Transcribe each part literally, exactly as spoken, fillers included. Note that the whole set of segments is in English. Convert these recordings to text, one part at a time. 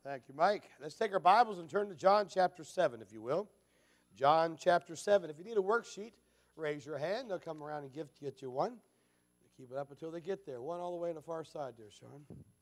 Thank you, Mike. Let's take our Bibles and turn to John chapter seven, if you will. John chapter seven. If you need a worksheet, raise your hand. They'll come around and give get you one. Keep it up until they get there. One all the way on the far side there, Sean.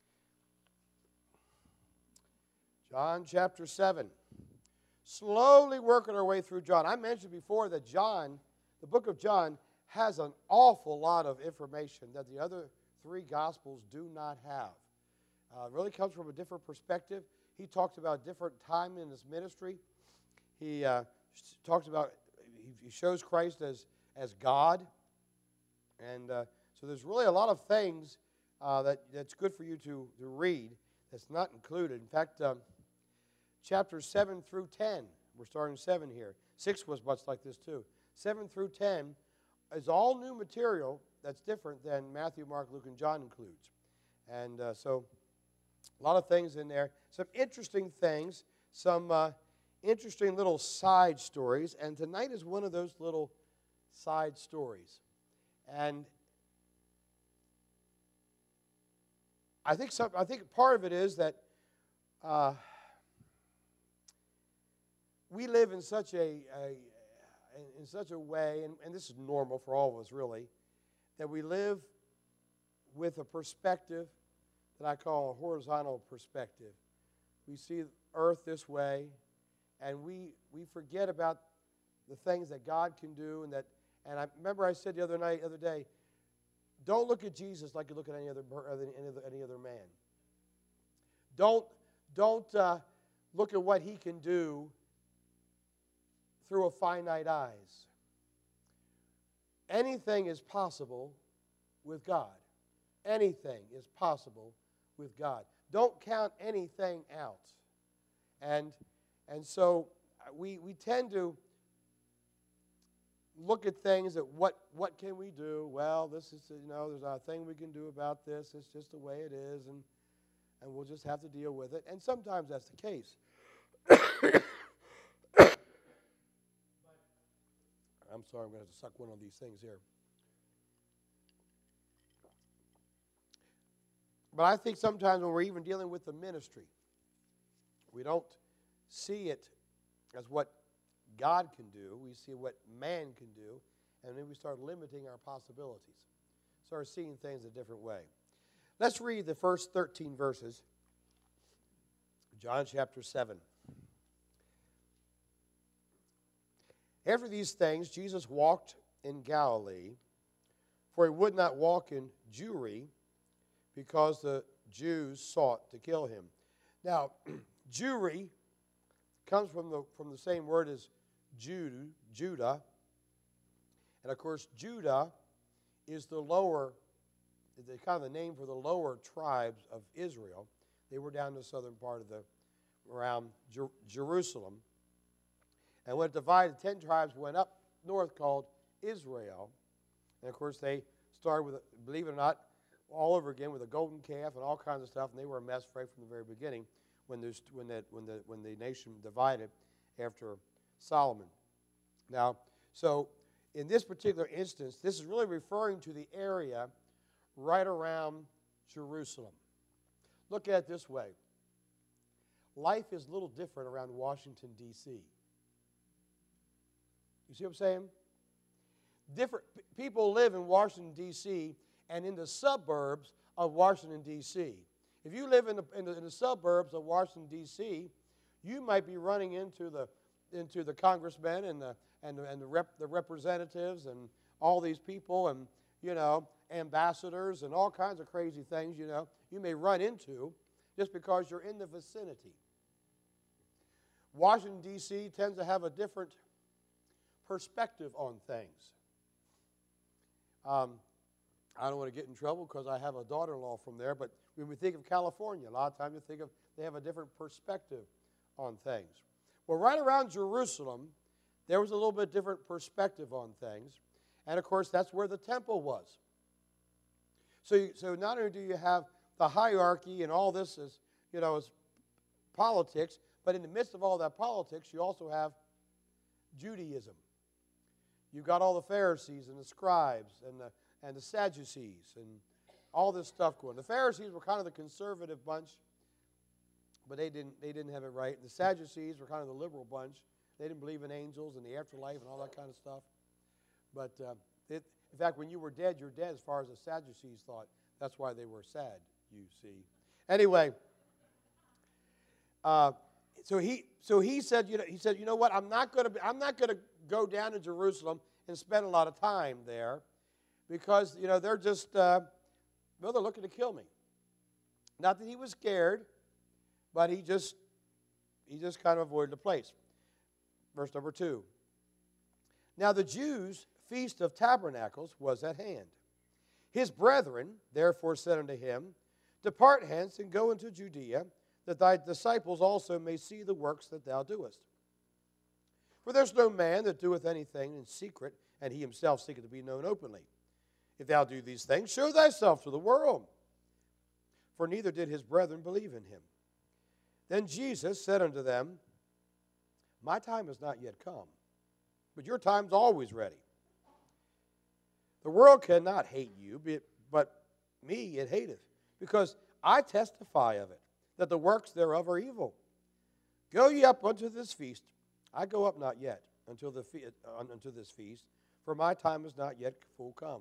John chapter seven. Slowly working our way through John. I mentioned before that John, the book of John, has an awful lot of information that the other three Gospels do not have. Uh, it really comes from a different perspective. He talks about different time in his ministry. He uh, talks about, he shows Christ as, as God. And uh, so there's really a lot of things uh, that, that's good for you to, to read that's not included. In fact, um, chapters seven through ten, we're starting seven here. six was much like this too. seven through ten is all new material that's different than Matthew, Mark, Luke, and John includes. And uh, so a lot of things in there. Some interesting things, some uh, interesting little side stories. And tonight is one of those little side stories. And I think some, I think part of it is that uh, we live in such a, a in such a way, and, and this is normal for all of us really, that we live with a perspective that I call a horizontal perspective. We see earth this way, and we we forget about the things that God can do, and that. And I remember I said the other night, the other day, don't look at Jesus like you look at any other any other, any other man. Don't don't uh, look at what he can do through a finite eyes. Anything is possible with God. Anything is possible with God. Don't count anything out. And and so we we tend to look at things that what what can we do? Well, this is, you know, there's not a thing we can do about this. It's just the way it is, and and we'll just have to deal with it. And sometimes that's the case. I'm sorry, I'm going to have to suck one of these things here. But I think sometimes when we're even dealing with the ministry, we don't see it as what God can do. We see what man can do, and then we start limiting our possibilities. Start seeing things a different way. Let's read the first thirteen verses. John chapter seven. After these things, Jesus walked in Galilee, for he would not walk in Jewry, because the Jews sought to kill him. Now, Jewry comes from the from the same word as Jude, Judah. And of course, Judah is the lower, the kind of the name for the lower tribes of Israel. They were down in the southern part of the, around Jer- Jerusalem. And when it divided, ten tribes went up north called Israel. And of course, they started with, believe it or not, all over again with a golden calf and all kinds of stuff. And they were a mess right from the very beginning when, there's, when, that, when, the, when the nation divided after Solomon. Now, so in this particular instance, this is really referring to the area right around Jerusalem. Look at it this way. Life is a little different around Washington, D C You see what I'm saying? Different p- people live in Washington, D C and in the suburbs of Washington, D C If you live in the, in the, in the suburbs of Washington, D C, you might be running into the into the congressmen and the and the, and the, rep, the representatives and all these people and, you know, ambassadors and all kinds of crazy things, you know, you may run into just because you're in the vicinity. Washington, D C tends to have a different perspective on things. Um, I don't want to get in trouble because I have a daughter-in-law from there, but when we think of California, a lot of times we think of they have a different perspective on things. Well, right around Jerusalem, there was a little bit different perspective on things, and of course, that's where the temple was. So, you, so not only do you have the hierarchy and all this is, you know, is politics, but in the midst of all that politics, you also have Judaism. You've got all the Pharisees and the scribes and the and the Sadducees and all this stuff going. The Pharisees were kind of the conservative bunch. but they didn't, they didn't have it right. The Sadducees were kind of the liberal bunch. They didn't believe in angels and the afterlife and all that kind of stuff. But uh, it, in fact, when you were dead, you're dead as far as the Sadducees thought. That's why they were sad, you see. Anyway, uh, so he so he said, you know, he said, you know what? I'm not going to I'm not going to go down to Jerusalem and spend a lot of time there, because you know they're just uh, well, they're looking to kill me. Not that he was scared, but he just he just kind of avoided the place. Verse number two. Now the Jews' feast of tabernacles was at hand. His brethren therefore said unto him, Depart hence and go into Judea, that thy disciples also may see the works that thou doest. For there's no man that doeth anything in secret, and he himself seeketh to be known openly. If thou do these things, show thyself to the world. For neither did his brethren believe in him. Then Jesus said unto them, My time is not yet come, but your time's always ready. The world cannot hate you, but me it hateth, because I testify of it, that the works thereof are evil. Go ye up unto this feast. I go up not yet until the fe- uh, unto this feast, for my time is not yet full come.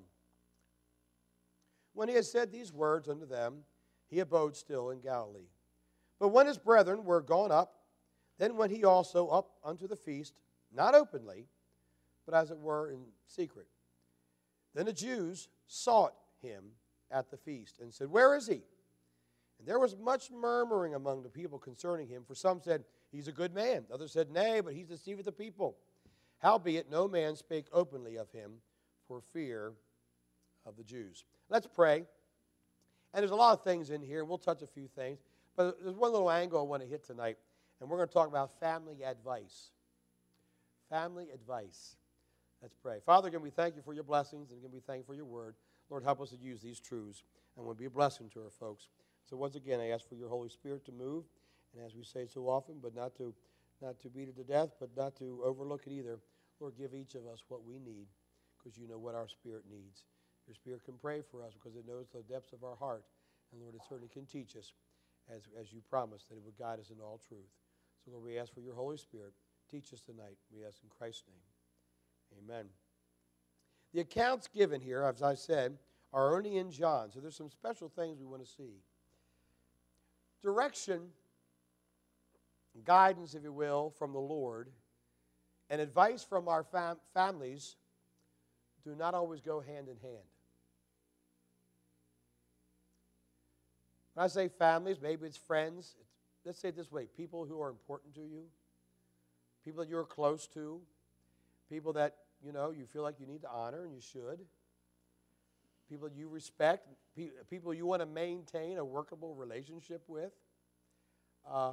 When he had said these words unto them, he abode still in Galilee. But when his brethren were gone up, then went he also up unto the feast, not openly, but as it were in secret. Then the Jews sought him at the feast, and said, Where is he? And there was much murmuring among the people concerning him, for some said, He's a good man. Others said, Nay, but he deceiveth the people. Howbeit no man spake openly of him for fear of the Jews. Let's pray. And there's a lot of things in here, and we'll touch a few things. But there's one little angle I want to hit tonight, and we're going to talk about family advice. Family advice. Let's pray. Father, again, we thank you for your blessings, and again, we thank you for your word. Lord, help us to use these truths, and we'll be a blessing to our folks. So once again, I ask for your Holy Spirit to move, and as we say so often, but not to not to beat it to death, but not to overlook it either. Lord, give each of us what we need, because you know what our spirit needs. Your spirit can pray for us because it knows the depths of our heart, and Lord, it certainly can teach us, as, as you promised, that it would guide us in all truth. So Lord, we ask for your Holy Spirit. Teach us tonight. We ask in Christ's name. Amen. The accounts given here, as I said, are only in John. So there's some special things we want to see. Direction, guidance, if you will, from the Lord, and advice from our fam- families do not always go hand in hand. When I say families, maybe it's friends. It's, let's say it this way, people who are important to you, people that you're close to, people that, you know, you feel like you need to honor, and you should, people you respect, pe- people you want to maintain a workable relationship with. Uh,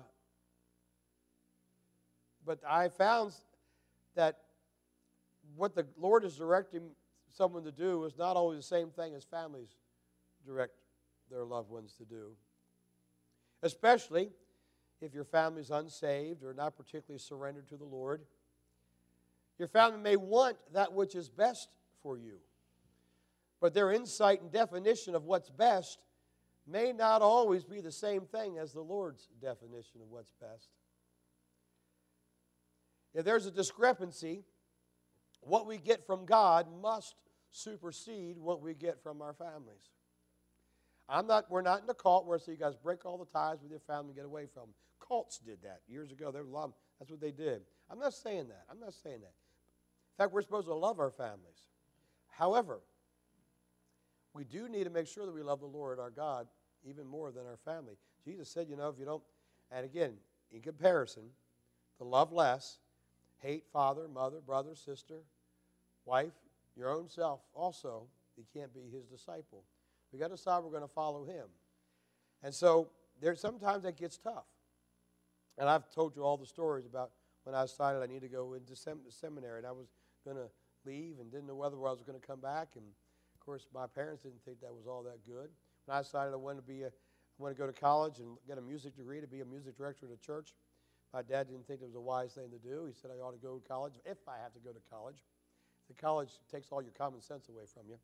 but I found that what the Lord is directing someone to do is not always the same thing as families direct their loved ones to do. Especially if your family's unsaved or not particularly surrendered to the Lord. Your family may want that which is best for you, but their insight and definition of what's best may not always be the same thing as the Lord's definition of what's best. If there's a discrepancy, what we get from God must supersede what we get from our families. I'm not, we're not in a cult where so you guys break all the ties with your family and get away from them. Cults did that years ago. There was a lot of, that's what they did. I'm not saying that. I'm not saying that. In fact, we're supposed to love our families. However, we do need to make sure that we love the Lord, our God, even more than our family. Jesus said, you know, if you don't, and again, in comparison, to love less, hate father, mother, brother, sister, wife, your own self also, you can't be his disciple. We got to decide we're going to follow him. And so there sometimes that gets tough. And I've told you all the stories about when I decided I need to go into sem- seminary, and I was going to leave and didn't know whether I was going to come back. And of course, my parents didn't think that was all that good. When I decided I wanted to be a, I wanted to go to college and get a music degree to be a music director at a church, my dad didn't think it was a wise thing to do. He said I ought to go to college if I have to go to college. The college takes all your common sense away from you.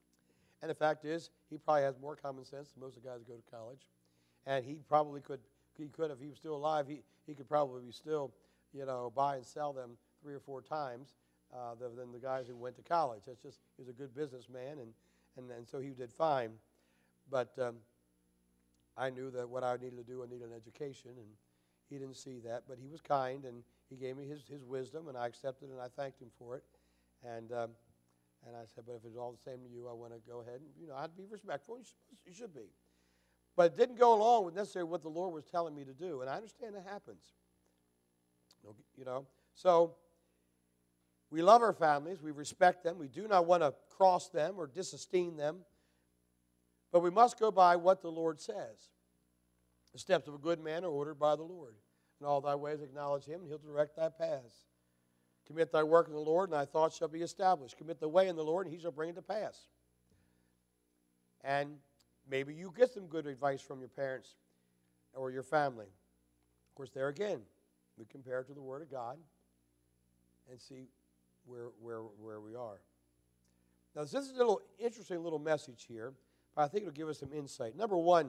And the fact is, he probably has more common sense than most of the guys who go to college. And he probably could he could, if he was still alive, he, he could probably still, you know, buy and sell them three or four times uh, than the guys who went to college. That's just, he was a good businessman, and, and, and so he did fine. But um, I knew that what I needed to do, I needed an education, and he didn't see that. But he was kind, and he gave me his, his wisdom, and I accepted it, and I thanked him for it. And um, and I said, but if it's all the same to you, I want to go ahead and, you know, I'd be respectful. You should, you should be. But it didn't go along with necessarily what the Lord was telling me to do. And I understand that happens. You know, so we love our families. We respect them. We do not want to cross them or disesteem them. But we must go by what the Lord says. The steps of a good man are ordered by the Lord. In all thy ways acknowledge him, and he'll direct thy paths. Commit thy work in the Lord, and thy thoughts shall be established. Commit the way in the Lord, and he shall bring it to pass. And maybe you get some good advice from your parents or your family. Of course, there again, we compare it to the Word of God and see where, where, where we are. Now, this is a little interesting little message here, but I think it'll give us some insight. Number one,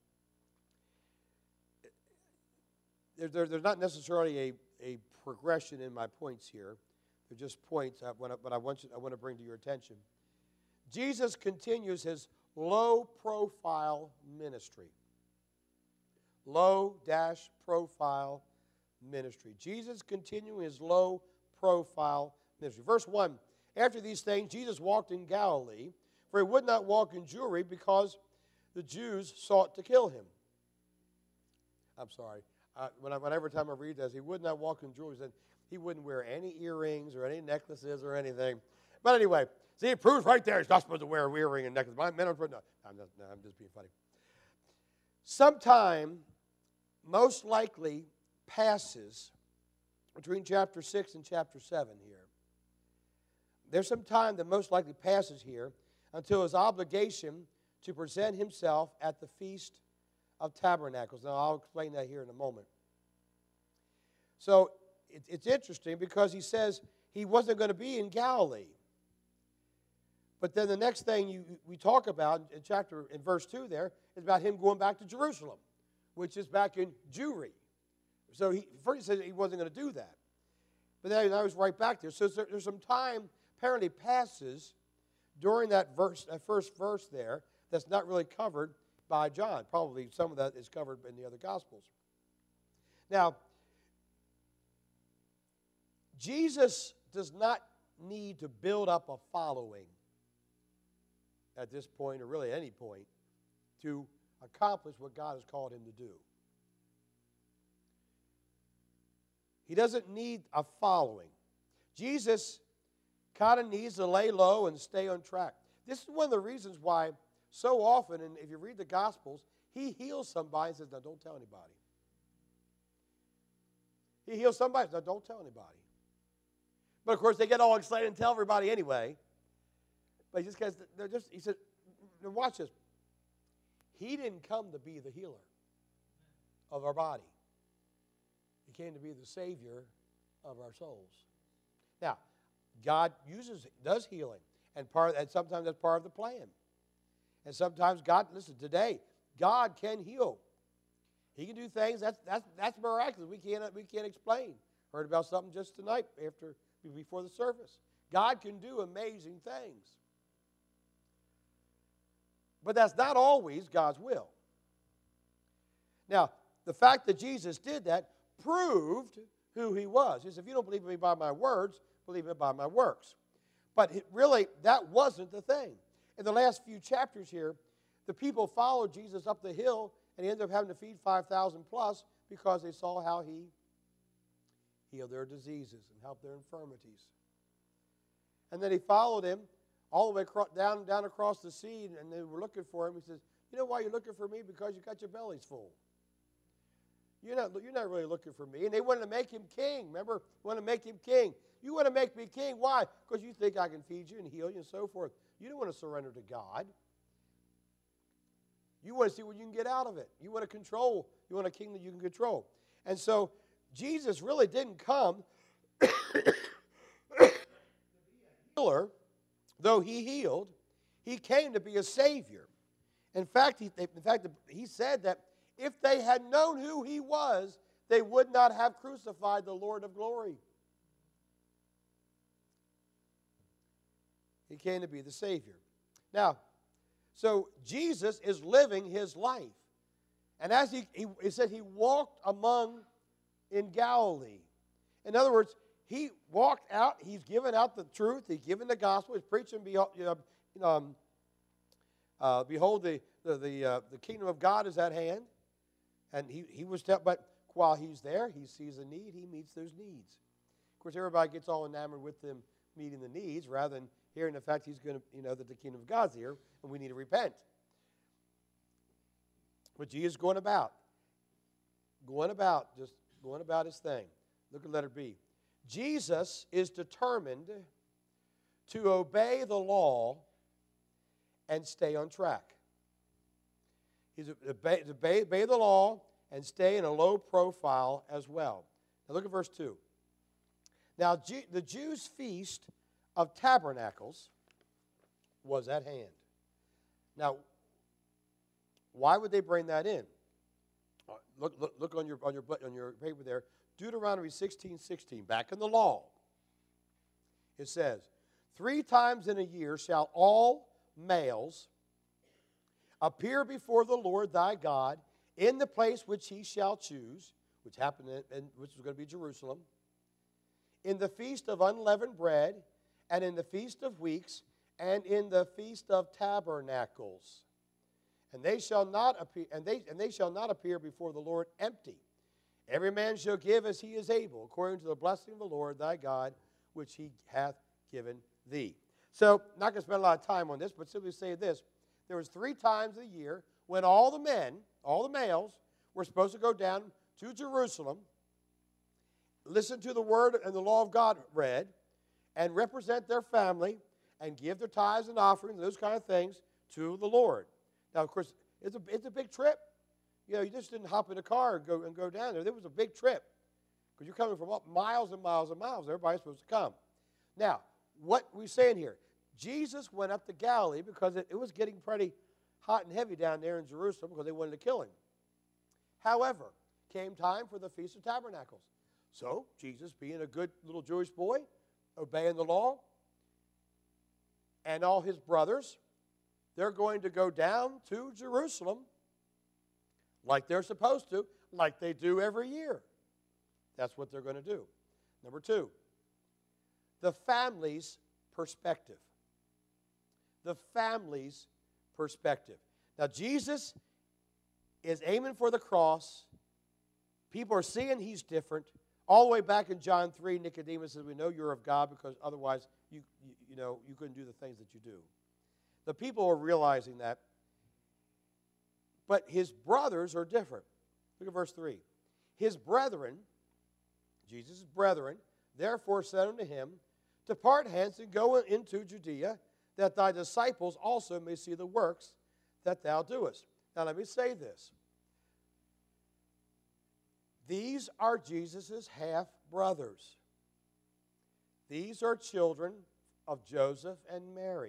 there, there, there's not necessarily a, a progression in my points here. They're just points, I wanna, but I want, you, I want to bring to your attention. Jesus continues his low-profile ministry. Low-profile ministry. Jesus continuing his low-profile ministry. Verse one, after these things, Jesus walked in Galilee, for he would not walk in Jewry because the Jews sought to kill him. I'm sorry. Uh, when I, whenever time I read this, he would not walk in jewelry. He said he wouldn't wear any earrings or any necklaces or anything. But anyway, see, it proves right there he's not supposed to wear an earring and necklace. My men are, no, I'm, just, no, I'm just being funny. Sometime, most likely, passes between chapter six and chapter seven here. There's some time that most likely passes here until his obligation to present himself at the Feast of Tabernacles. Now, I'll explain that here in a moment. So, it, it's interesting because he says he wasn't going to be in Galilee. But then the next thing you, we talk about in chapter, in verse two there, is about him going back to Jerusalem, which is back in Jewry. So, he, first he said he wasn't going to do that. But then I was right back there. So, there, there's some time apparently passes during that verse, that first verse there, that's not really covered by John. Probably some of that is covered in the other Gospels. Now, Jesus does not need to build up a following at this point, or really any point, to accomplish what God has called him to do. He doesn't need a following. Jesus kind of needs to lay low and stay on track. This is one of the reasons why so often, and if you read the Gospels, he heals somebody and says, no, don't tell anybody. He heals somebody and says, no, don't tell anybody. But, of course, they get all excited and tell everybody anyway. But he just gets, they're just, he said, watch this. He didn't come to be the healer of our body. He came to be the Savior of our souls. Now, God uses, does healing, and, part, and sometimes that's part of the plan. And sometimes God, listen, today, God can heal. He can do things, that's, that's, that's miraculous. We can't, we can't explain. Heard about something just tonight after, before the service. God can do amazing things. But that's not always God's will. Now, the fact that Jesus did that proved who he was. He said, if you don't believe me by my words, believe me by my works. But it really, that wasn't the thing. In the last few chapters here, the people followed Jesus up the hill, and he ended up having to feed five thousand plus because they saw how he healed their diseases and helped their infirmities. And then he followed him all the way across, down, down across the sea, and they were looking for him. He says, you know why you're looking for me? Because you got your bellies full. You're not, you're not really looking for me. And they wanted to make him king. Remember? They wanted to make him king. You want to make me king. Why? Because you think I can feed you and heal you and so forth. You don't want to surrender to God. You want to see what you can get out of it. You want to control. You want a king that you can control. And so Jesus really didn't come to be a healer, though he healed. He came to be a savior. In fact, he, in fact, he said that if they had known who he was, they would not have crucified the Lord of glory. He came to be the Savior. Now, so Jesus is living his life. And as he, he, he said, he walked among in Galilee. In other words, he walked out, he's given out the truth, he's given the gospel, he's preaching, behold, you know, um, uh, behold the, the, the, uh, the kingdom of God is at hand. And he, he was, tell, but while he's there, he sees a need, he meets those needs. Of course, everybody gets all enamored with them meeting the needs rather than hearing the fact he's going to, you know, that the kingdom of God's here and we need to repent. But Jesus is going about, going about, just going about his thing. Look at letter B. Jesus is determined to obey the law and stay on track. He's obey, obey, obey the law and stay in a low profile as well. Now look at verse two. Now the Jews' feast of tabernacles was at hand. Now, why would they bring that in? Look, look, look on your on your on your paper there. Deuteronomy sixteen sixteen. Back in the law, it says, "Three times in a year shall all males appear before the Lord thy God in the place which he shall choose," which happened in, in which was going to be Jerusalem, "in the feast of unleavened bread, and in the feast of weeks, and in the feast of tabernacles. And they shall not appear, and they and they shall not appear before the Lord empty. Every man shall give as he is able, according to the blessing of the Lord thy God, which he hath given thee." So, not going to spend a lot of time on this, but simply say this. There was three times a year when all the men, all the males, were supposed to go down to Jerusalem, listen to the word and the law of God read, and represent their family, and give their tithes and offerings, those kind of things, to the Lord. Now, of course, it's a, it's a big trip. You know, you just didn't hop in a car and go, and go down there. There was a big trip because you're coming from miles and miles and miles. Everybody's supposed to come. Now, what we're saying here, Jesus went up to Galilee because it, it was getting pretty hot and heavy down there in Jerusalem because they wanted to kill him. However, came time for the Feast of Tabernacles. So, Jesus, being a good little Jewish boy, obeying the law, and all his brothers, they're going to go down to Jerusalem like they're supposed to, like they do every year. That's what they're going to do. Number two, the family's perspective. The family's perspective. Now, Jesus is aiming for the cross. People are seeing he's different. All the way back in John three, Nicodemus says, "We know you're of God because otherwise you, you, you know, you couldn't do the things that you do." The people are realizing that. But his brothers are different. Look at verse three. His brethren, Jesus' brethren, therefore said unto him, "Depart hence and go into Judea, that thy disciples also may see the works that thou doest." Now let me say this. These are Jesus' half-brothers. These are children of Joseph and Mary.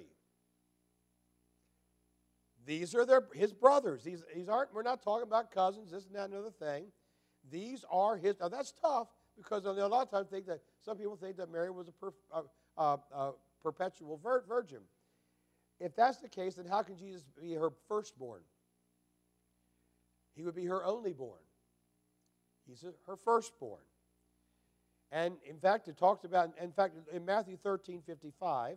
These are their, his brothers. These, these aren't, we're not talking about cousins, this and that and another thing. These are his. Now that's tough because a lot of times think that some people think that Mary was a per, uh, uh, uh, perpetual vir, virgin. If that's the case, then how can Jesus be her firstborn? He would be her only born. He's a, her firstborn. And in fact, it talks about, in fact, in Matthew thirteen fifty-five,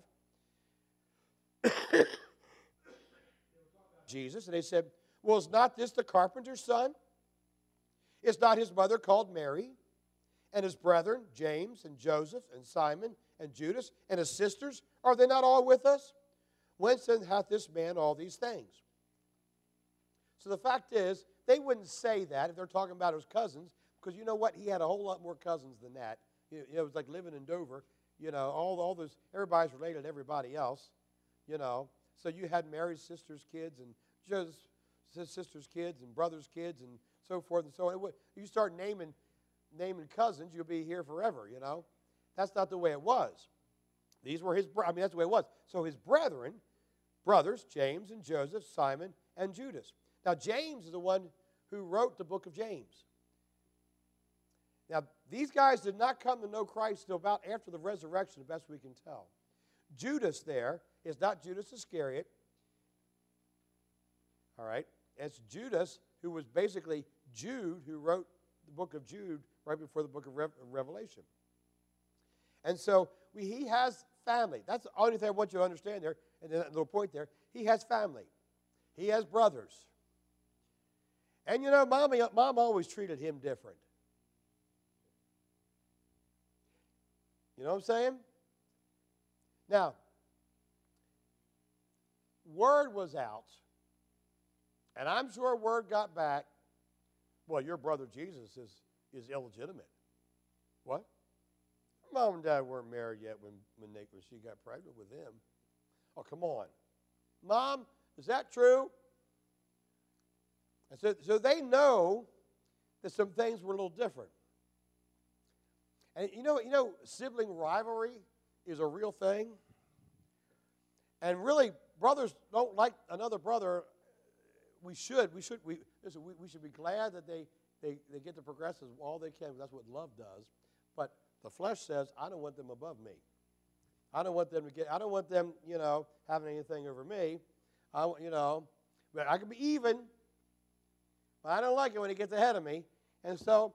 Jesus, and they said, "Well, is not this the carpenter's son? Is not his mother called Mary? And his brethren, James and Joseph and Simon and Judas, and his sisters, are they not all with us? Whence then hath this man all these things?" So the fact is, they wouldn't say that if they're talking about his cousins, because you know what? He had a whole lot more cousins than that. You know, it was like living in Dover. You know, all, all those, everybody's related to everybody else, you know. So you had Mary's sister's kids and Joseph's sister's kids and brother's kids and so forth and so on. You start naming, naming cousins, you'll be here forever, you know. That's not the way it was. These were his, I mean, that's the way it was. So his brethren, brothers, James and Joseph, Simon and Judas. Now, James is the one who wrote the book of James. Now, these guys did not come to know Christ until about after the resurrection, the best we can tell. Judas there is not Judas Iscariot. All right? It's Judas, who was basically Jude, who wrote the book of Jude right before the book of Re- Revelation. And so we, he has family. That's the only thing I want you to understand there, and that little point there. He has family. He has brothers. And you know, mommy, mom always treated him different. You know what I'm saying? Now, word was out, and I'm sure word got back, well, your brother Jesus is, is illegitimate. What? Mom and Dad weren't married yet when, when, they, when she got pregnant with him. Oh, come on. Mom, is that true? And so, so they know that some things were a little different. And you know, you know, sibling rivalry is a real thing. And really, brothers don't like another brother. We should, we should, we, listen, we, we should be glad that they, they, they get to progress as all they can. That's what love does. But the flesh says, I don't want them above me. I don't want them to get, I don't want them, you know, having anything over me. I, you know, but I can be even. But I don't like it when he gets ahead of me. And so,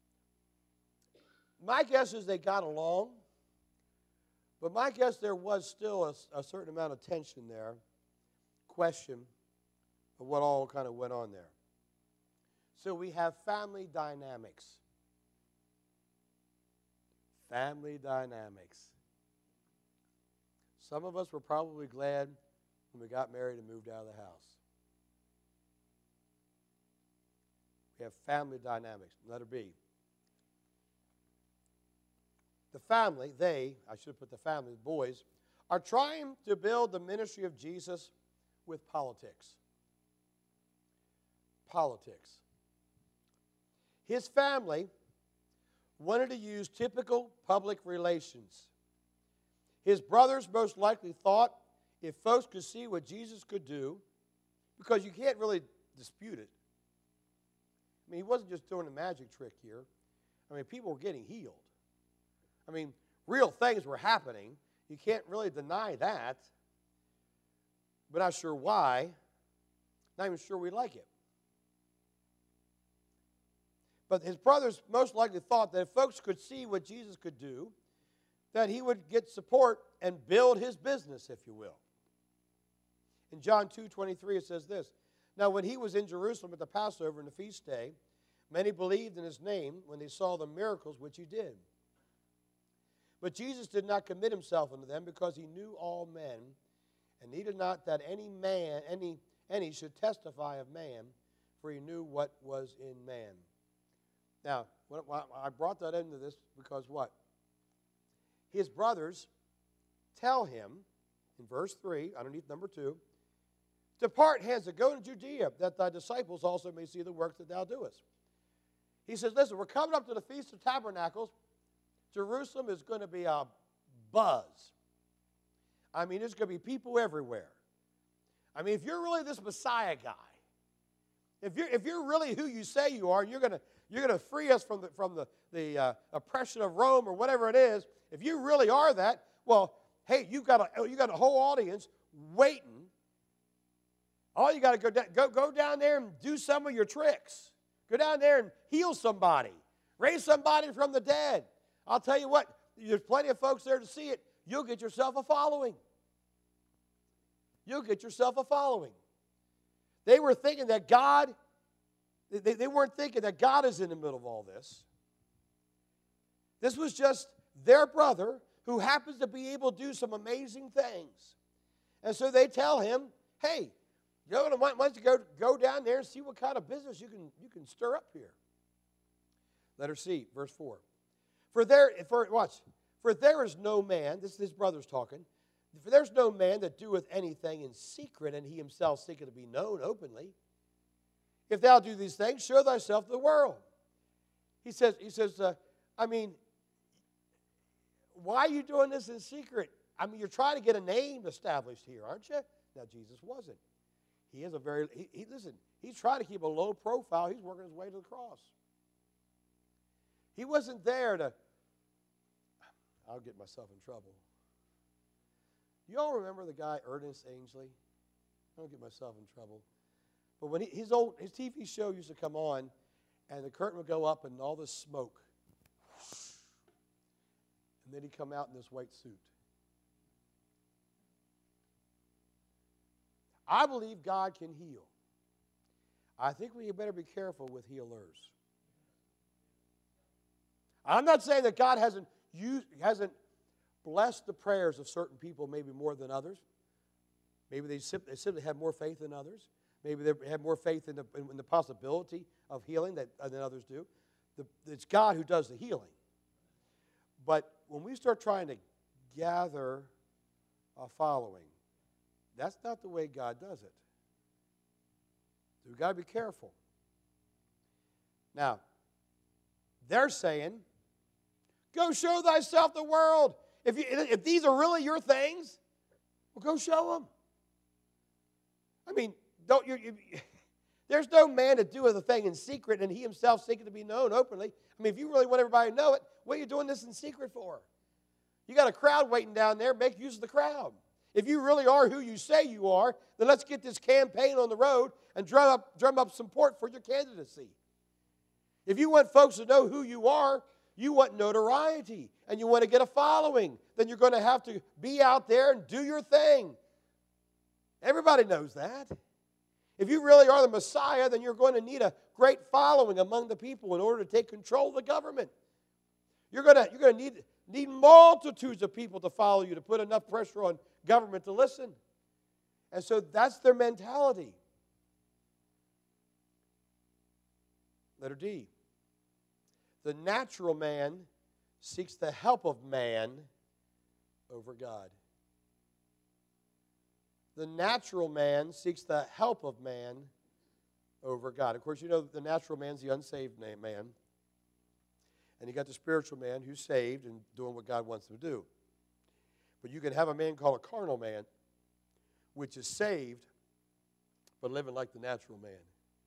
my guess is they got along. But my guess there was still a, a certain amount of tension there, question of what all kind of went on there. So we have family dynamics. Family dynamics. Some of us were probably glad when we got married and moved out of the house. We have family dynamics. Letter B. The family, they, I should have put the family, the boys, are trying to build the ministry of Jesus with politics. Politics. His family wanted to use typical public relations. His brothers most likely thought if folks could see what Jesus could do, because you can't really dispute it. I mean, he wasn't just doing a magic trick here. I mean, people were getting healed. I mean, real things were happening. You can't really deny that. But not sure why. Not even sure we like it. But his brothers most likely thought that if folks could see what Jesus could do, that he would get support and build his business, if you will. In John two twenty-three, it says this, Now when he was in Jerusalem at the Passover and the feast day, many believed in his name when they saw the miracles which he did. But Jesus did not commit himself unto them because he knew all men, and needed not that any man, any, any should testify of man, for he knew what was in man. Now, I brought that into this because what? His brothers tell him, in verse three, underneath number two, Depart hence and go to Judea, that thy disciples also may see the works that thou doest. He says, listen, we're coming up to the Feast of Tabernacles. Jerusalem is going to be a buzz. I mean, there's going to be people everywhere. I mean, if you're really this Messiah guy, if you're, if you're really who you say you are, and you're going to you're going to free us from the, from the, the uh, oppression of Rome or whatever it is, if you really are that, well, hey, you've got a, you got a whole audience waiting. All you got to go down, go, go down there and do some of your tricks. Go down there and heal somebody. Raise somebody from the dead. I'll tell you what, there's plenty of folks there to see it. You'll get yourself a following. You'll get yourself a following. They were thinking that God, they, they weren't thinking that God is in the middle of all this. This was just their brother who happens to be able to do some amazing things. And so they tell him, hey, you know, why don't you go, go down there and see what kind of business you can, you can stir up here. Letter C, verse four. For there, for, watch, for there is no man, this is his brother's talking, for there's no man that doeth anything in secret, and he himself seeketh to be known openly. If thou do these things, show thyself to the world. He says, he says, uh, I mean, why are you doing this in secret? I mean, you're trying to get a name established here, aren't you? Now, Jesus wasn't. He is a very, he, he listen, He's trying to keep a low profile. He's working his way to the cross. He wasn't there to, I'll get myself in trouble. You all remember the guy Ernest Angley? I don't get myself in trouble. But when he, his old his T V show used to come on, and the curtain would go up and all this smoke. And then he'd come out in this white suit. I believe God can heal. I think we better be careful with healers. I'm not saying that God hasn't used, hasn't blessed the prayers of certain people maybe more than others. Maybe they simply, they simply have more faith than others. Maybe they have more faith in the, in the possibility of healing that, than others do. The, it's God who does the healing. But when we start trying to gather a following, that's not the way God does it. So we've got to be careful. Now, they're saying, go show thyself the world. If, you, if these are really your things, well, go show them. I mean, don't you, you, there's no man that doeth a thing in secret, and he himself seeketh to be known openly. I mean, if you really want everybody to know it, what are you doing this in secret for? You got a crowd waiting down there. Make use of the crowd. If you really are who you say you are, then let's get this campaign on the road and drum up, drum up support for your candidacy. If you want folks to know who you are, you want notoriety, and you want to get a following, then you're going to have to be out there and do your thing. Everybody knows that. If you really are the Messiah, then you're going to need a great following among the people in order to take control of the government. You're going to, you're going to need, need multitudes of people to follow you to put enough pressure on government to listen. And so that's their mentality. Letter D. The natural man seeks the help of man over God. The natural man seeks the help of man over God. Of course, you know the natural man's the unsaved man. And you got the spiritual man who's saved and doing what God wants him to do. But you can have a man called a carnal man, which is saved, but living like the natural man.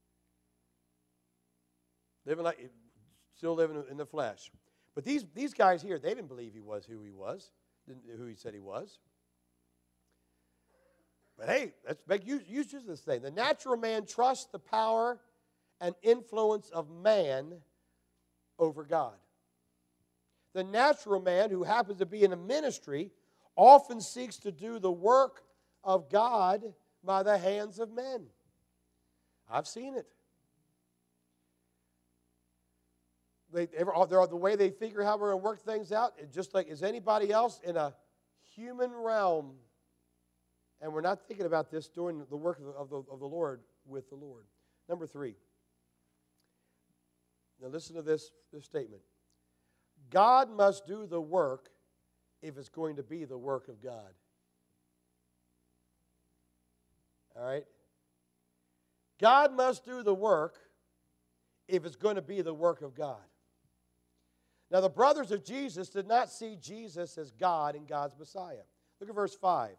Living like, still living in the flesh. But these, these guys here, they didn't believe he was who he was, didn't, who he said he was. But hey, let's make use, use of this thing. The natural man trusts the power and influence of man over God. The natural man who happens to be in a ministry often seeks to do the work of God by the hands of men. I've seen it. They, they're, the way they figure how we're going to work things out, it's just like is anybody else in a human realm. And we're not thinking about this doing the work of the, of, the, of the Lord with the Lord. Number three. Now listen to this, this statement. God must do the work if it's going to be the work of God. All right? God must do the work if it's going to be the work of God. Now the brothers of Jesus did not see Jesus as God and God's Messiah. Look at verse five.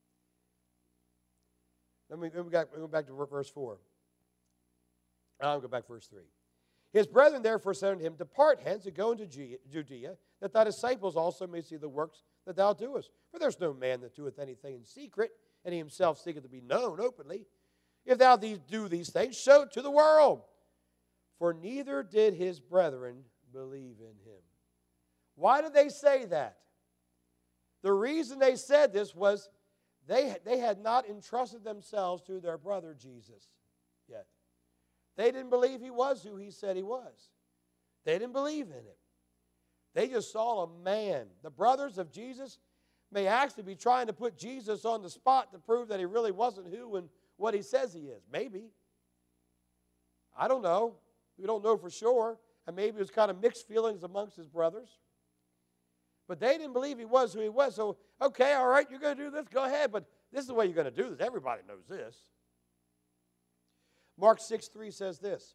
Let me go back, go back to verse four. I'll go back to verse three. His brethren therefore said unto him, Depart hence and go into Judea, that thy disciples also may see the works that thou doest. For there's no man that doeth anything in secret, and he himself seeketh to be known openly. If thou do these things, show it to the world. For neither did his brethren believe in him. Why did they say that? The reason they said this was They, they had not entrusted themselves to their brother Jesus yet. They didn't believe he was who he said he was. They didn't believe in him. They just saw a man. The brothers of Jesus may actually be trying to put Jesus on the spot to prove that he really wasn't who and what he says he is. Maybe. I don't know. We don't know for sure. And maybe it was kind of mixed feelings amongst his brothers. But they didn't believe he was who he was. So, okay, all right, you're going to do this, go ahead. But this is the way you're going to do this. Everybody knows this. Mark six three says this.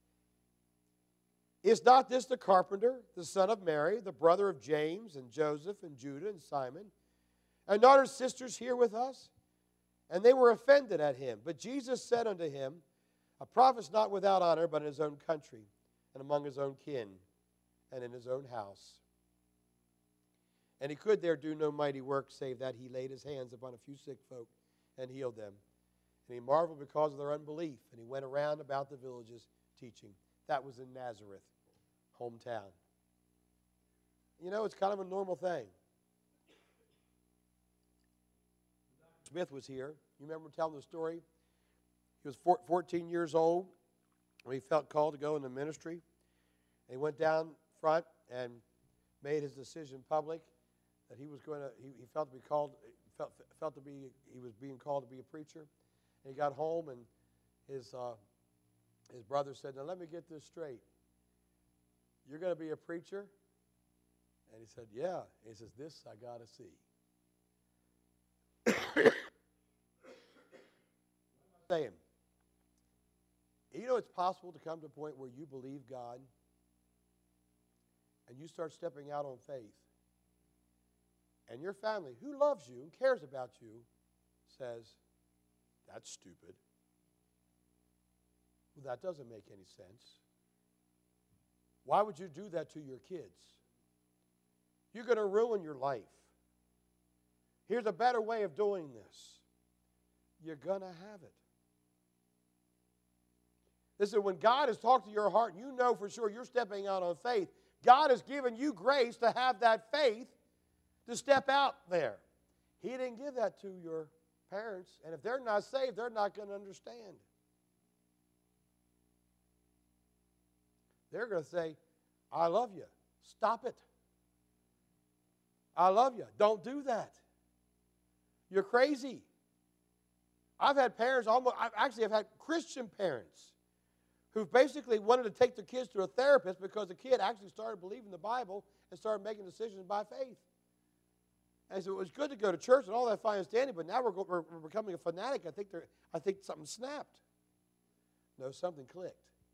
Is not this the carpenter, the son of Mary, the brother of James and Joseph and Judah and Simon? And not our sisters here with us? And they were offended at him. But Jesus said unto him, A prophet's not without honor, but in his own country, and among his own kin, and in his own house. And he could there do no mighty work, save that he laid his hands upon a few sick folk and healed them. And he marveled because of their unbelief, and he went around about the villages teaching. That was in Nazareth, hometown. You know, it's kind of a normal thing. Smith was here. You remember telling the story? He was fourteen years old when he felt called to go into ministry. And he went down front and made his decision public that he was going to, he, he felt to be called, felt, felt to be, he was being called to be a preacher. And he got home, and his, uh, his brother said, now let me get this straight. You're going to be a preacher? And he said, yeah. And he says, this I got to see. Saying, you know, it's possible to come to a point where you believe God and you start stepping out on faith, and your family, who loves you and cares about you, says, that's stupid. Well, that doesn't make any sense. Why would you do that to your kids? You're going to ruin your life. Here's a better way of doing this. You're going to have it. Listen, when God has talked to your heart, and you know for sure you're stepping out on faith, God has given you grace to have that faith to step out there. He didn't give that to your parents, and if they're not saved, they're not going to understand. They're going to say, I love you. Stop it. I love you. Don't do that. You're crazy. I've had parents, almost, I've actually I've had Christian parents who basically wanted to take their kids to a therapist because the kid actually started believing the Bible and started making decisions by faith. And so it was good to go to church and all that fine and standing, but now we're, we're, we're becoming a fanatic. I think, I think something snapped. No, something clicked.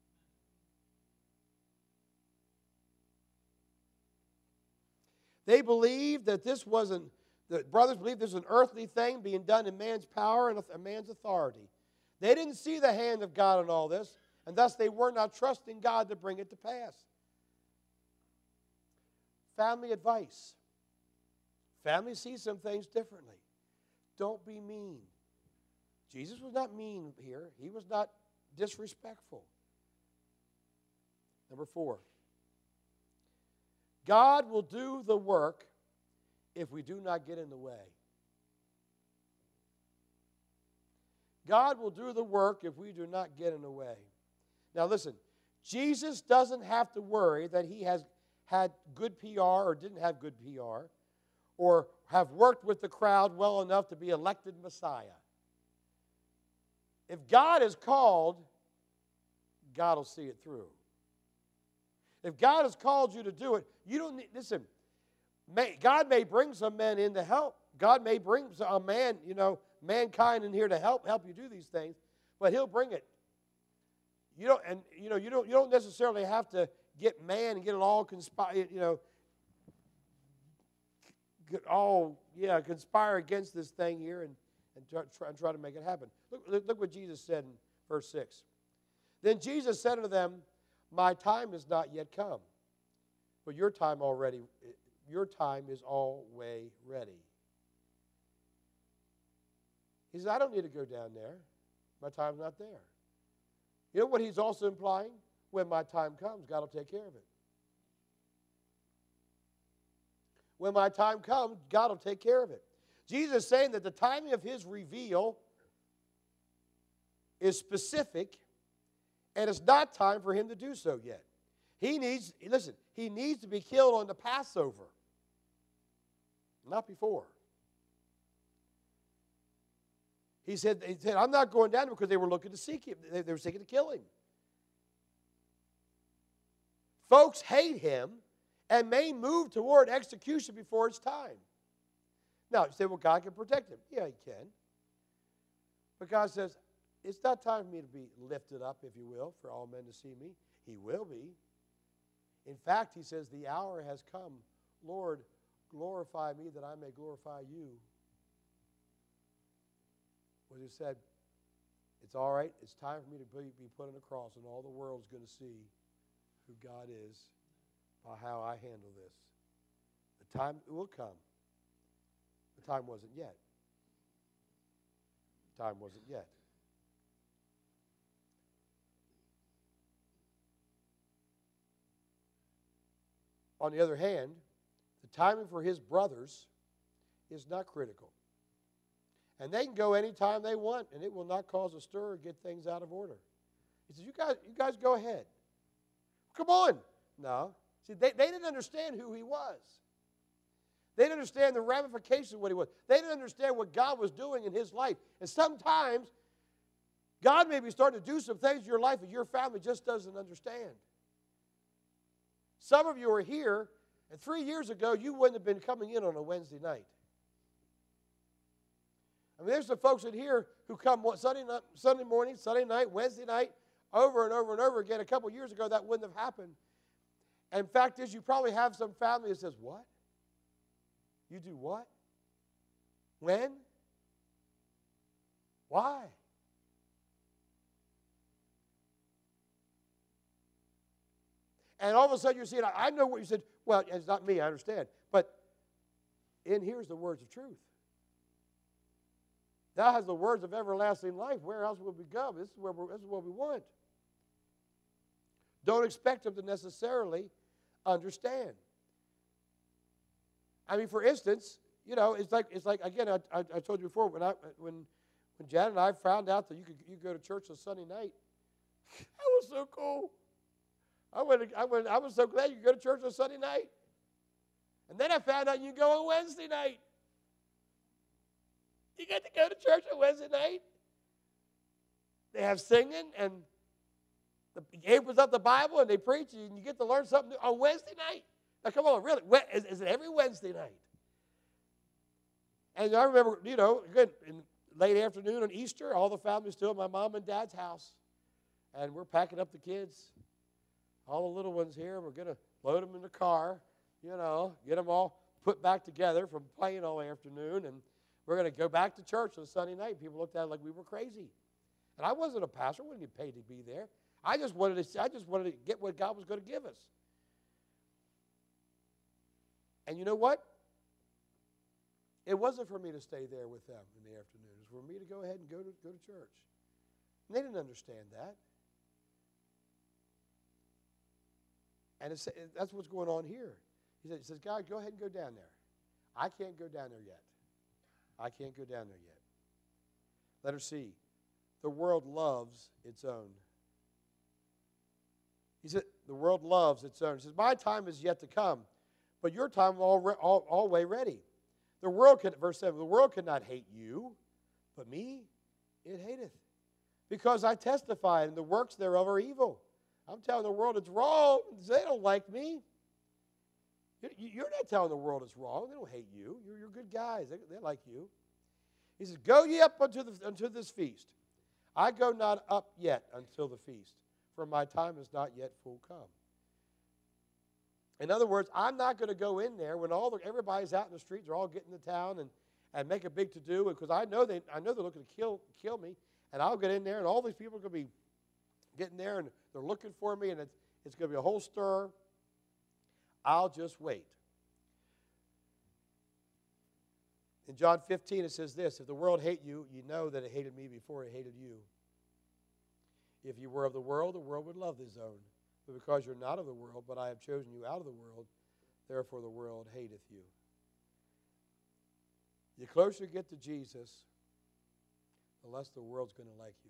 They believed that this wasn't, the brothers believed this was an earthly thing being done in man's power and a man's authority. They didn't see the hand of God in all this, and thus they were not trusting God to bring it to pass. Family advice. Family sees some things differently. Don't be mean. Jesus was not mean here. He was not disrespectful. Number four. God will do the work if we do not get in the way. God will do the work if we do not get in the way. Now listen, Jesus doesn't have to worry that he has had good P R or didn't have good P R or have worked with the crowd well enough to be elected Messiah. If God is called, God will see it through. If God has called you to do it, you don't need, listen, may, God may bring some men in to help. God may bring a man, you know, mankind in here to help help you do these things, but he'll bring it. You don't, and you know, you don't, you don't necessarily have to get man and get it all conspire, you know, get all yeah conspire against this thing here and and try, try, and try to make it happen. Look, look, look what Jesus said in verse six. Then Jesus said unto them, my time is not yet come, but your time already, your time is always ready. He says, I don't need to go down there. My time's not there. You know what he's also implying? When my time comes, God will take care of it. When my time comes, God will take care of it. Jesus is saying that the timing of his reveal is specific, and it's not time for him to do so yet. He needs, listen, he needs to be killed on the Passover, not before. He said, he said, I'm not going down because they were looking to seek him. They, they were seeking to kill him. Folks hate him and may move toward execution before it's time. Now, you say, well, God can protect him. Yeah, he can. But God says, it's not time for me to be lifted up, if you will, for all men to see me. He will be. In fact, he says, the hour has come. Lord, glorify me that I may glorify you. What he said, It's all right. It's time for me to be, be put on a cross, and all the world's going to see who God is by how I handle this. The time will come. The time wasn't yet. The time wasn't yet. On the other hand, the timing for his brothers is not critical. And they can go anytime they want, and it will not cause a stir or get things out of order. He says, you guys, you guys go ahead. Come on. No. See, they, they didn't understand who he was. They didn't understand the ramifications of what he was. They didn't understand what God was doing in his life. And sometimes, God may be starting to do some things in your life that your family just doesn't understand. Some of you are here, and three years ago, you wouldn't have been coming in on a Wednesday night. I mean, there's some folks in here who come Sunday, night, Sunday morning, Sunday night, Wednesday night, over and over and over again. A couple years ago, that wouldn't have happened. And fact is, you probably have some family that says, what? You do what? When? Why? And all of a sudden you're seeing, I know what you said. Well, it's not me, I understand. But in here's the words of truth. Thou has the words of everlasting life. Where else will we go? This is, where we're, this is what we want. Don't expect them to necessarily understand. I mean, for instance, you know, it's like, it's like again, I, I, I told you before, when, I, when, when Janet and I found out that you could you go to church on Sunday night, that was so cool. I went, I went, I was so glad you could go to church on Sunday night. And then I found out you go on Wednesday night. You get to go to church on Wednesday night. They have singing, and the, he opens up the Bible, and they preach, and you get to learn something new on Wednesday night. Now, come on, really, is, is it every Wednesday night? And I remember, you know, good, in late afternoon on Easter, all the family's still at my mom and dad's house, and we're packing up the kids. All the little ones here, we're going to load them in the car, you know, get them all put back together from playing all afternoon, and we're going to go back to church on Sunday night. People looked at it like we were crazy. And I wasn't a pastor. I wasn't even paid to be there. I just wanted to, I just wanted to get what God was going to give us. And you know what? It wasn't for me to stay there with them in the afternoon. It was for me to go ahead and go to, go to church. And they didn't understand that. And it's, that's what's going on here. He, said, he says, God, go ahead and go down there. I can't go down there yet. I can't go down there yet. Letter C, the world loves its own. He said, the world loves its own. He says, my time is yet to come, but your time is all, all, always ready. The world can, verse seven, the world cannot hate you, but me it hateth, because I testify, and the works thereof are evil. I'm telling the world it's wrong. They don't like me. You're not telling the world it's wrong. They don't hate you. You're, you're good guys. They, they like you. He says, go ye up unto, the, unto this feast. I go not up yet until the feast, for my time is not yet full come. In other words, I'm not going to go in there when all the, everybody's out in the streets. They're all getting to town and, and make a big to-do, because I know, they, I know they're looking to kill, kill me, and I'll get in there, and all these people are going to be getting there, and they're looking for me, and it's, it's going to be a whole stir. I'll just wait. In John fifteen, it says this, if the world hate you, you know that it hated me before it hated you. If you were of the world, the world would love his own. But because you're not of the world, but I have chosen you out of the world, therefore the world hateth you. The closer you get to Jesus, the less the world's going to like you.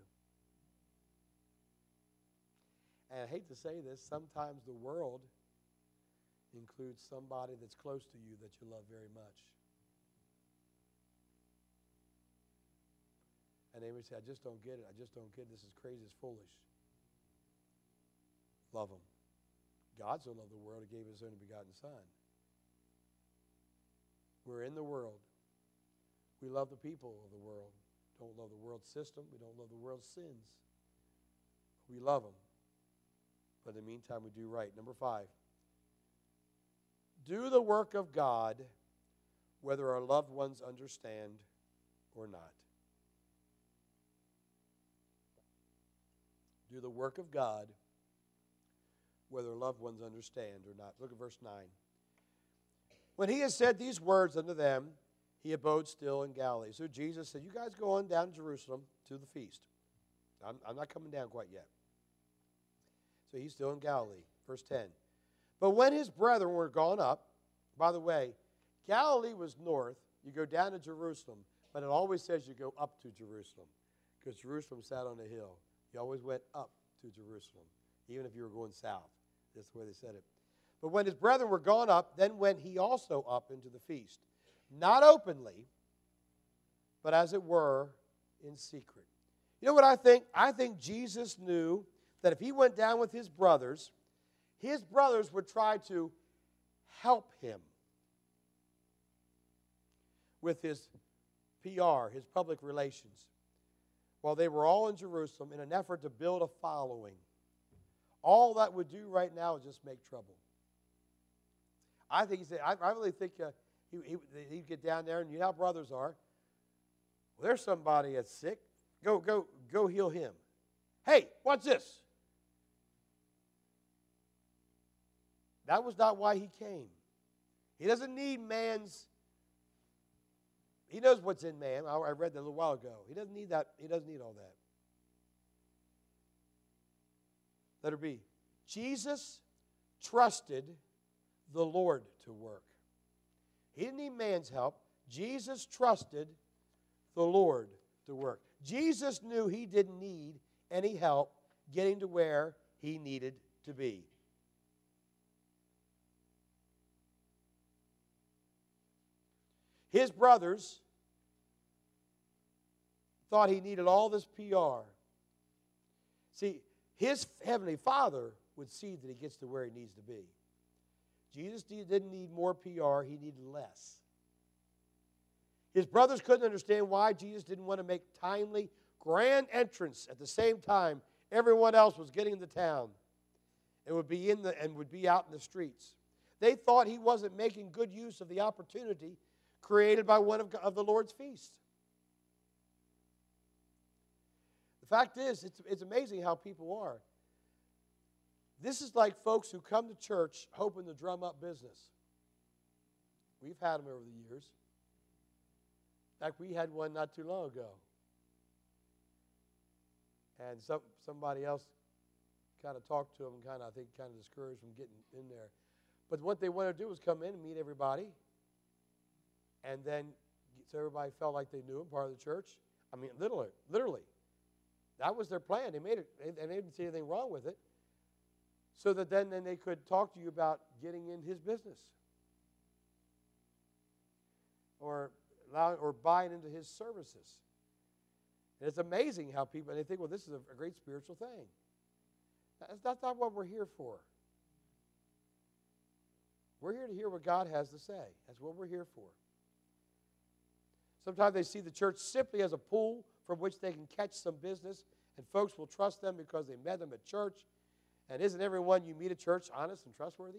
And I hate to say this, sometimes the world includes somebody that's close to you that you love very much. And they would say, I just don't get it. I just don't get it. This is crazy. It's foolish. Love them. God so loved the world, he gave his only begotten Son. We're in the world. We love the people of the world. Don't love the world's system. We don't love the world's sins. We love them. But in the meantime, we do right. Number five. Do the work of God whether our loved ones understand or not. do the work of God, whether loved ones understand or not. Look at verse nine. When he had said these words unto them, he abode still in Galilee. So Jesus said, you guys go on down to Jerusalem to the feast. I'm, I'm not coming down quite yet. So he's still in Galilee. Verse ten. But when his brethren were gone up, by the way, Galilee was north. You go down to Jerusalem, but it always says you go up to Jerusalem because Jerusalem sat on a hill. You always went up to Jerusalem, even if you were going south. That's the way they said it. But when his brethren were gone up, then went he also up into the feast, not openly, but as it were in secret. You know what I think? I think Jesus knew that if he went down with his brothers, his brothers would try to help him with his P R, his public relations, while they were all in Jerusalem in an effort to build a following. All that would do right now is just make trouble. I think he said, I, I really think uh, he, he, he'd get down there, and you know how brothers are. Well, there's somebody that's sick. Go, go, go heal him. Hey, watch this. That was not why he came. He doesn't need man's. He knows what's in man. I, I read that a little while ago. He doesn't need that. He doesn't need all that. Letter B. Jesus trusted the Lord to work. He didn't need man's help. Jesus trusted the Lord to work. Jesus knew he didn't need any help getting to where he needed to be. His brothers thought he needed all this P R. See, his heavenly Father would see that he gets to where he needs to be. Jesus didn't need more P R, he needed less. His brothers couldn't understand why Jesus didn't want to make timely, grand entrance at the same time everyone else was getting into town and would be in the and would be out in the streets. They thought he wasn't making good use of the opportunity created by one of, of the Lord's feasts. The fact is, it's, it's amazing how people are. This is like folks who come to church hoping to drum up business. We've had them over the years. In fact, we had one not too long ago. And some, somebody else kind of talked to them and kind of, I think, kind of discouraged them getting in there. But what they wanted to do was come in and meet everybody. And then, so everybody felt like they knew him, part of the church. I mean, literally, literally. That was their plan. They made it, and they didn't see anything wrong with it. So that then, then they could talk to you about getting in his business. Or, allow, or buying into his services. And it's amazing how people, and they think, well, this is a, a great spiritual thing. That's, that's not what we're here for. We're here to hear what God has to say. That's what we're here for. Sometimes they see the church simply as a pool from which they can catch some business, and folks will trust them because they met them at church. And isn't everyone you meet at church honest and trustworthy?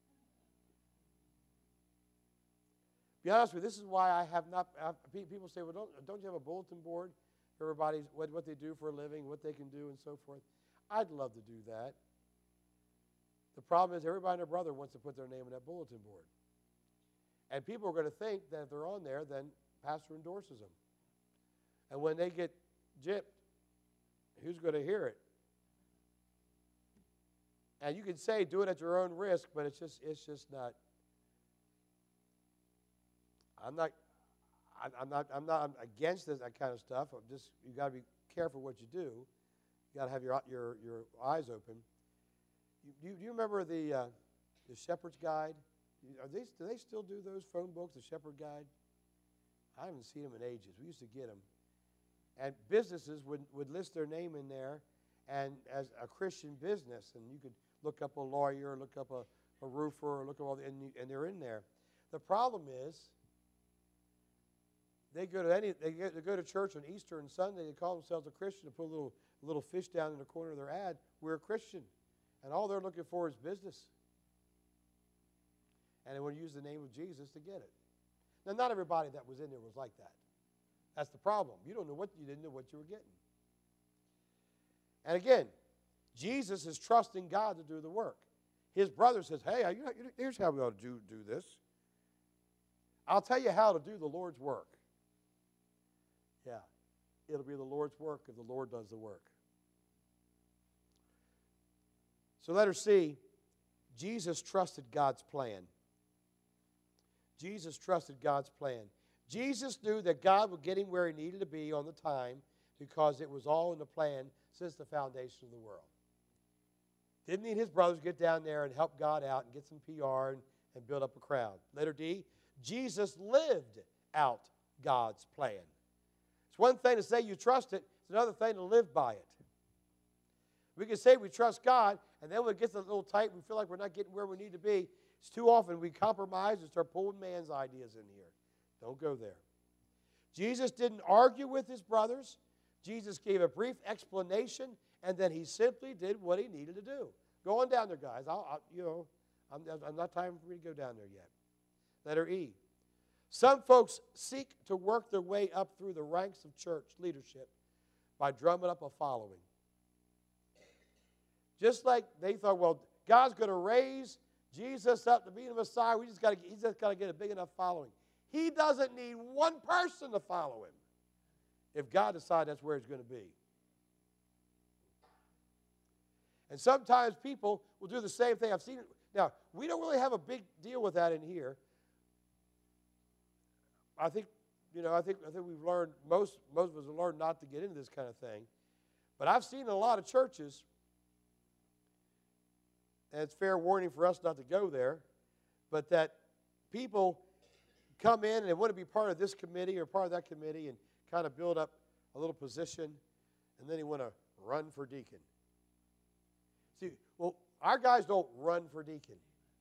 Be honest with you, this is why I have not, I, people say, well, don't, don't you have a bulletin board for everybody's, what, what they do for a living, what they can do, and so forth? I'd love to do that. The problem is everybody and their brother wants to put their name on that bulletin board. And people are going to think that if they're on there, then pastor endorses them. And when they get gypped, who's going to hear it? And you can say do it at your own risk, but it's just it's just not. I'm not. I'm not. I'm not I'm against this, that kind of stuff. I'm just you got to be careful what you do. You got to have your your your eyes open. You, do, you, do you remember the uh, the Shepherd's Guide? Are they do they still do those phone books, the Shepherd Guide? I haven't seen them in ages. We used to get them. And businesses would, would list their name in there and as a Christian business. And you could look up a lawyer, look up a, a roofer, or look up all the, and, you, and they're in there. The problem is they go to any they, get, they go to church on Easter and Sunday. They call themselves a Christian and put a little, a little fish down in the corner of their ad. We're a Christian. And all they're looking for is business. And they want to use the name of Jesus to get it. Now, not everybody that was in there was like that. That's the problem. You don't know what you didn't know what you were getting. And again, Jesus is trusting God to do the work. His brother says, hey, you know, here's how we ought to do, do this. I'll tell you how to do the Lord's work. Yeah, it'll be the Lord's work if the Lord does the work. So letter C, Jesus trusted God's plan. Jesus trusted God's plan. Jesus knew that God would get him where he needed to be on the time because it was all in the plan since the foundation of the world. Didn't need his brothers to get down there and help God out and get some P R and, and build up a crowd. Letter D, Jesus lived out God's plan. It's one thing to say you trust it. It's another thing to live by it. We can say we trust God, and then when it gets a little tight, we feel like we're not getting where we need to be. It's too often we compromise and start pulling man's ideas in here. Don't go there. Jesus didn't argue with his brothers. Jesus gave a brief explanation, and then he simply did what he needed to do. Go on down there, guys. I'll, I'll, you know, I'm, I'm not time for me to go down there yet. Letter E. Some folks seek to work their way up through the ranks of church leadership by drumming up a following. Just like they thought, well, God's going to raise Jesus up to be the Messiah. We just got to, he's just got to get a big enough following. He doesn't need one person to follow him if God decides that's where he's going to be. And sometimes people will do the same thing. I've seen it. Now, we don't really have a big deal with that in here. I think, you know, I think I think we've learned, most, most of us have learned not to get into this kind of thing. But I've seen in a lot of churches, and it's fair warning for us not to go there, but that people come in and they want to be part of this committee or part of that committee and kind of build up a little position, and then they want to run for deacon. See, well, our guys don't run for deacon.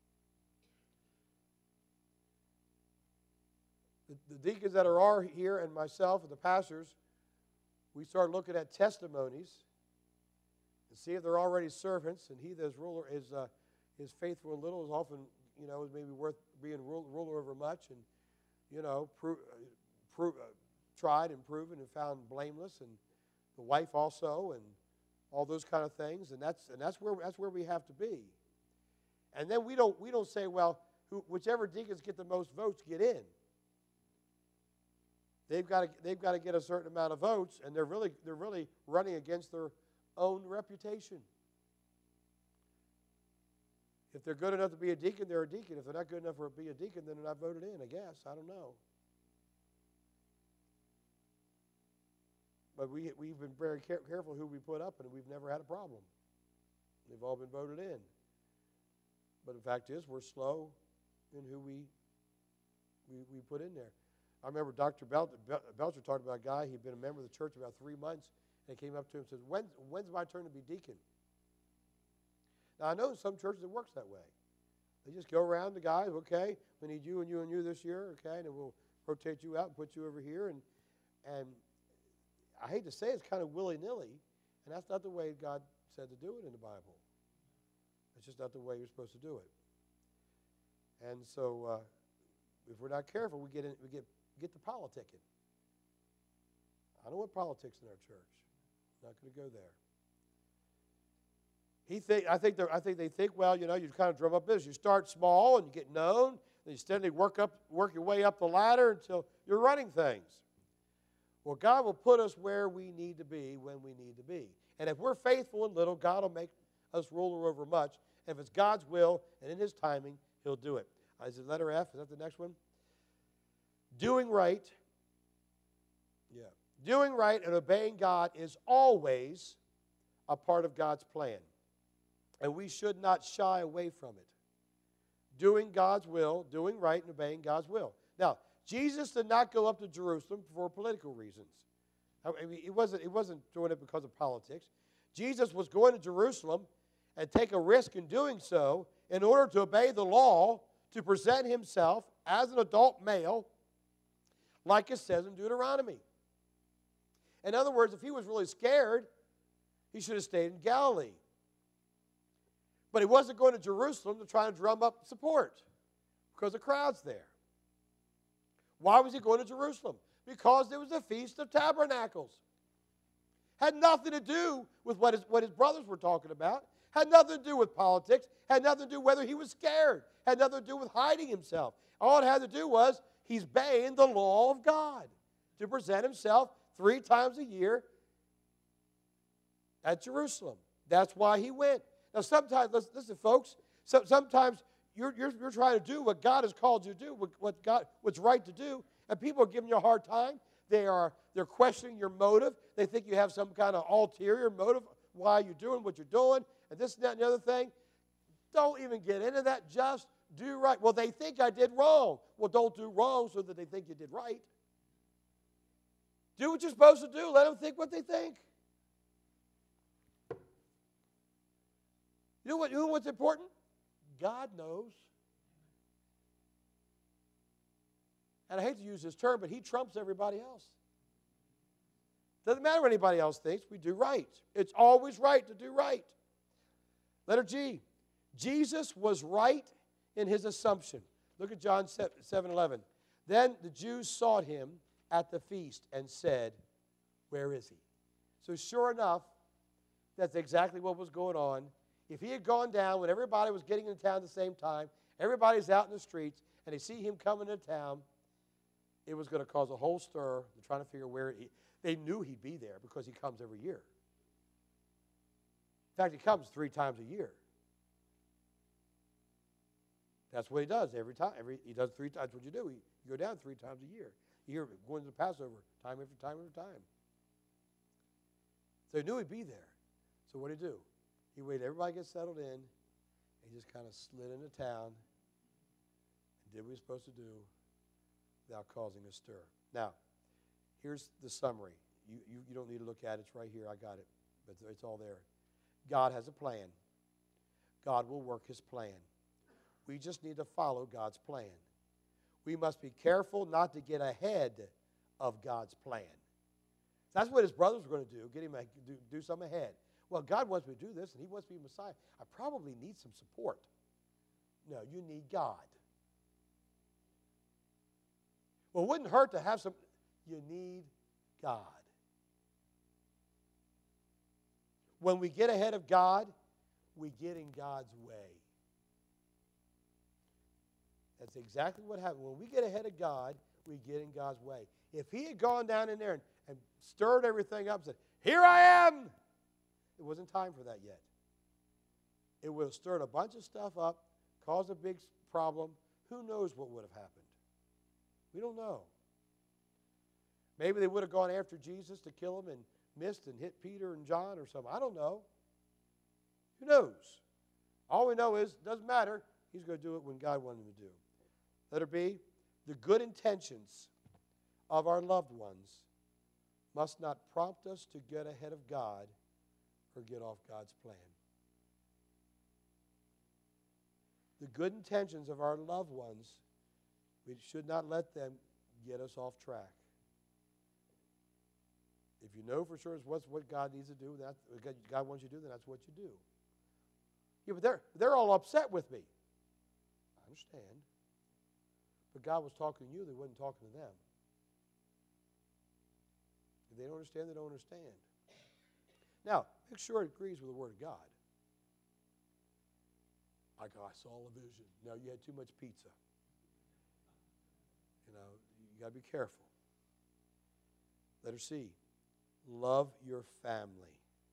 The, the deacons that are, are here and myself and the pastors, we start looking at testimonies and see if they're already servants, and he that is ruler is uh, is faithful in little is often, you know, is maybe worth being ruler, ruler over much, and you know, pro, uh, pro, uh, tried and proven and found blameless, and the wife also, and all those kind of things, and that's and that's where that's where we have to be. And then we don't we don't say, well, who, whichever deacons get the most votes get in. They've got to they've got to get a certain amount of votes, and they're really they're really running against their own reputation. If they're good enough to be a deacon, they're a deacon. If they're not good enough to be a deacon, then they're not voted in, I guess. I don't know. But we, we've been very care, careful who we put up, and we've never had a problem. They've all been voted in. But the fact is, we're slow in who we, we, we put in there. I remember Doctor Bel- Bel- Belcher talked about a guy. He'd been a member of the church about three months, and he came up to him and said, When, when's my turn to be deacon? Now, I know in some churches it works that way. They just go around the guys, okay, we need you and you and you this year, okay, and then we'll rotate you out and put you over here. And and I hate to say it, it's kind of willy-nilly, and that's not the way God said to do it in the Bible. It's just not the way you're supposed to do it. And so uh, if we're not careful, we get in, we get get to politicking. I don't want politics in our church. I'm not going to go there. He think, I think I think they think, well, you know, you kind of drum up business. You start small and you get known, and you steadily work up, work your way up the ladder until you're running things. Well, God will put us where we need to be when we need to be. And if we're faithful in little, God will make us ruler over much. And if it's God's will and in his timing, he'll do it. Is it letter F? Is that the next one? Doing right. Yeah. Doing right and obeying God is always a part of God's plan. And we should not shy away from it. Doing God's will, doing right and obeying God's will. Now, Jesus did not go up to Jerusalem for political reasons. I mean, he wasn't, he wasn't doing it because of politics. Jesus was going to Jerusalem and take a risk in doing so in order to obey the law, to present himself as an adult male, like it says in Deuteronomy. In other words, if he was really scared, he should have stayed in Galilee. But he wasn't going to Jerusalem to try and drum up support because the crowd's there. Why was he going to Jerusalem? Because there was the Feast of Tabernacles. Had nothing to do with what his, what his brothers were talking about. Had nothing to do with politics. Had nothing to do whether he was scared. Had nothing to do with hiding himself. All it had to do was he's obeying the law of God to present himself three times a year at Jerusalem. That's why he went. Now, sometimes, listen, listen folks, so, sometimes you're, you're, you're trying to do what God has called you to do, what, what God, what's right to do, and people are giving you a hard time. They are, they're questioning your motive. They think you have some kind of ulterior motive why you're doing what you're doing, and this and that and the other thing. Don't even get into that. Just do right. Well, they think I did wrong. Well, don't do wrong so that they think you did right. Do what you're supposed to do. Let them think what they think. You know, what, you know what's important? God knows. And I hate to use this term, but he trumps everybody else. Doesn't matter what anybody else thinks. We do right. It's always right to do right. Letter G. Jesus was right in his assumption. Look at John seven eleven. Then the Jews sought him at the feast and said, where is he? So sure enough, that's exactly what was going on. If he had gone down when everybody was getting into town at the same time, everybody's out in the streets, and they see him coming to town, it was going to cause a whole stir. They're trying to figure where he, they knew he'd be there because he comes every year. In fact, he comes three times a year. That's what he does every time. Every, he does three times. That's what you do. He, you go down three times a year. You hear going to the Passover time after time after time. So he knew he'd be there. So what did he do? He waited. Everybody gets settled in. He just kind of slid into town and did what he was supposed to do without causing a stir. Now, here's the summary. You, you, you don't need to look at it. It's right here. I got it. But it's all there. God has a plan. God will work his plan. We just need to follow God's plan. We must be careful not to get ahead of God's plan. That's what his brothers were going to do, get him do, do something ahead. Well, God wants me to do this, and he wants me to be Messiah. I probably need some support. No, you need God. Well, it wouldn't hurt to have some. You need God. When we get ahead of God, we get in God's way. That's exactly what happened. When we get ahead of God, we get in God's way. If he had gone down in there and, and stirred everything up and said, here I am, it wasn't time for that yet. It would have stirred a bunch of stuff up, caused a big problem. Who knows what would have happened? We don't know. Maybe they would have gone after Jesus to kill him and missed and hit Peter and John or something. I don't know. Who knows? All we know is it doesn't matter. He's going to do it when God wanted him to do. Letter B, the good intentions of our loved ones must not prompt us to get ahead of God or get off God's plan. The good intentions of our loved ones, we should not let them get us off track. If you know for sure it's what's what God needs to do, that's what God wants you to do, then that's what you do. Yeah, but they're, they're all upset with me. I understand. But God was talking to you, they wasn't talking to them. If they don't understand, they don't understand. Now, make sure it agrees with the Word of God. Like, oh, I saw a vision. No, you had too much pizza. You know, you got to be careful. Letter C, love your family.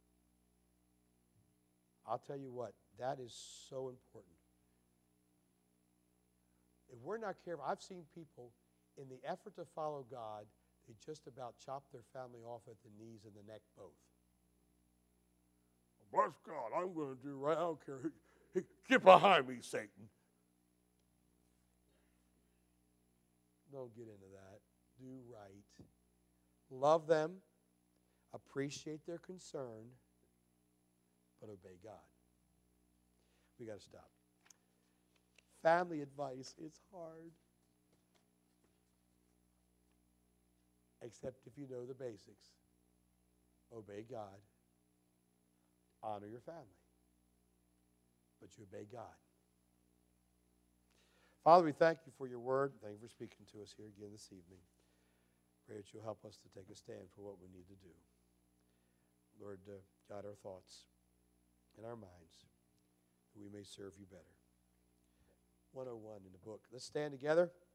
I'll tell you what, that is so important. If we're not careful, I've seen people, in the effort to follow God, they just about chop their family off at the knees and the neck both. Bless God, I'm going to do right. I don't care. Get behind me, Satan. Don't get into that. Do right. Love them. Appreciate their concern. But obey God. We got to stop. Family advice is hard. Except if you know the basics. Obey God. Honor your family. But you obey God. Father, we thank you for your word. Thank you for speaking to us here again this evening. Pray that you'll help us to take a stand for what we need to do. Lord, uh, guide our thoughts and our minds that we may serve you better. one oh one in the book. Let's stand together.